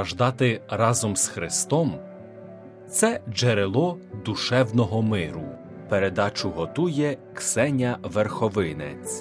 страждати разом з Христом – це джерело душевного миру. Передачу готує Ксеня Верховинець.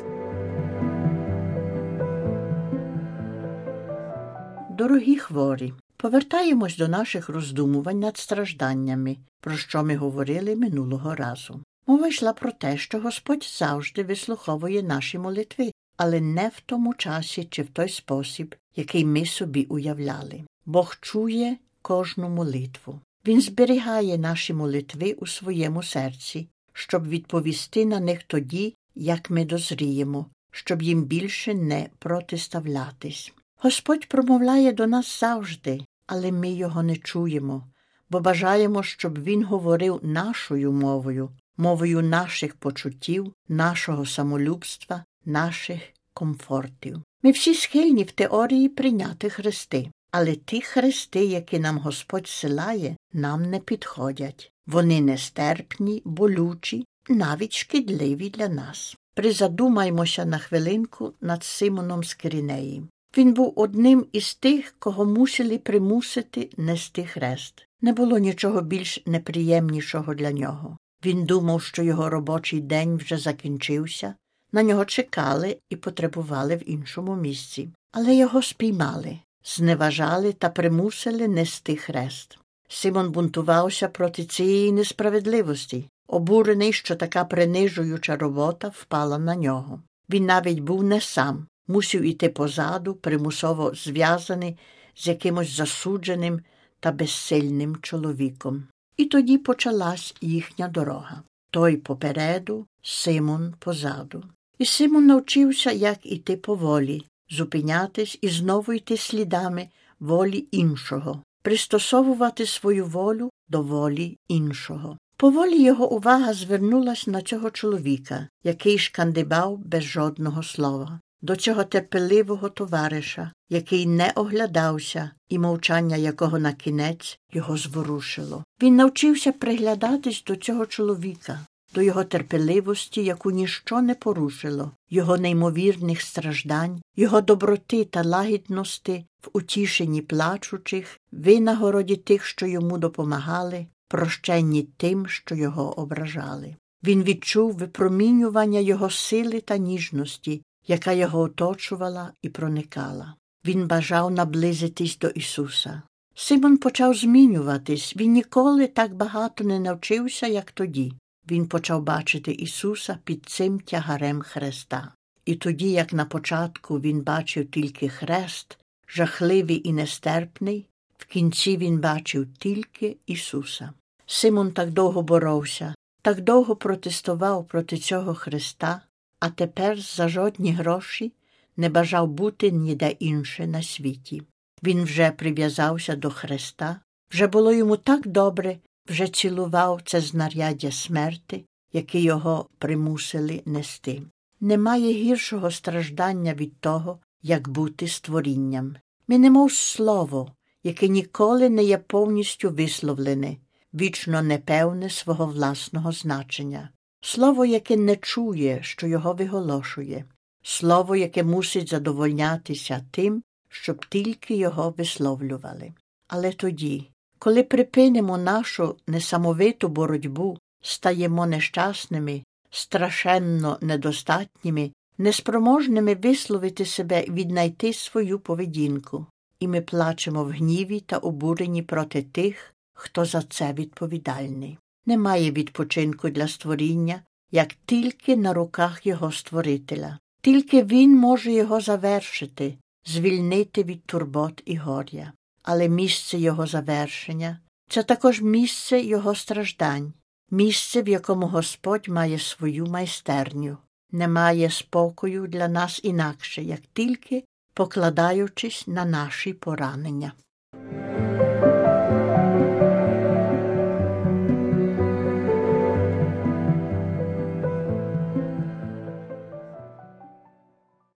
Дорогі хворі, повертаємось до наших роздумувань над стражданнями, про що ми говорили минулого разу. Мова йшла про те, що Господь завжди вислуховує наші молитви, але не в тому часі чи в той спосіб, який ми собі уявляли. Бог чує кожну молитву. Він зберігає наші молитви у своєму серці, щоб відповісти на них тоді, як ми дозріємо, щоб їм більше не протиставлятись. Господь промовляє до нас завжди, але ми його не чуємо, бо бажаємо, щоб він говорив нашою мовою, мовою наших почуттів, нашого самолюбства, наших комфортів. Ми всі схильні в теорії прийняти хрести, але ті хрести, які нам Господь силає, нам не підходять. Вони нестерпні, болючі, навіть шкідливі для нас. Призадумаймося на хвилинку над Симоном з Киринеї. Він був одним із тих, кого мусили примусити нести хрест. Не було нічого більш неприємнішого для нього. Він думав, що його робочий день вже закінчився, на нього чекали і потребували в іншому місці. Але його спіймали, зневажали та примусили нести хрест. Симон бунтувався проти цієї несправедливості, обурений, що така принижуюча робота впала на нього. Він навіть був не сам, мусив іти позаду, примусово зв'язаний з якимось засудженим та безсильним чоловіком. І тоді почалась їхня дорога. Той попереду, Симон позаду. І Симон навчився, як іти поволі, зупинятись і знову йти слідами волі іншого, пристосовувати свою волю до волі іншого. Поволі його увага звернулась на цього чоловіка, який шкандибав без жодного слова, до цього терпеливого товариша, який не оглядався і мовчання якого на кінець його зворушило. Він навчився приглядатись до цього чоловіка, до його терпеливості, яку ніщо не порушило, його неймовірних страждань, його доброти та лагідності в утішенні плачучих, винагороді тих, що йому допомагали, прощенні тим, що його ображали. Він відчув випромінювання його сили та ніжності, яка його оточувала і проникала. Він бажав наблизитись до Ісуса. Симон почав змінюватись, він ніколи так багато не навчився, як тоді. Він почав бачити Ісуса під цим тягарем хреста. І тоді, як на початку він бачив тільки хрест, жахливий і нестерпний, в кінці він бачив тільки Ісуса. Симон так довго боровся, так довго протестував проти цього хреста, а тепер за жодні гроші не бажав бути ніде інше на світі. Він вже прив'язався до хреста, вже було йому так добре, вже цілував це знаряддя смерти, яке його примусили нести. Немає гіршого страждання від того, як бути створінням. Ми немов слово, яке ніколи не є повністю висловлене, вічно непевне свого власного значення. Слово, яке не чує, що його виголошує. Слово, яке мусить задовольнятися тим, щоб тільки його висловлювали. Але тоді, коли припинимо нашу несамовиту боротьбу, стаємо нещасними, страшенно недостатніми, неспроможними висловити себе і віднайти свою поведінку. І ми плачемо в гніві та обуренні проти тих, хто за це відповідальний. Немає відпочинку для створіння, як тільки на руках його Створителя. Тільки він може його завершити, звільнити від турбот і горя. Але місце його завершення – це також місце його страждань, місце, в якому Господь має свою майстерню. Немає спокою для нас інакше, як тільки покладаючись на наші поранення.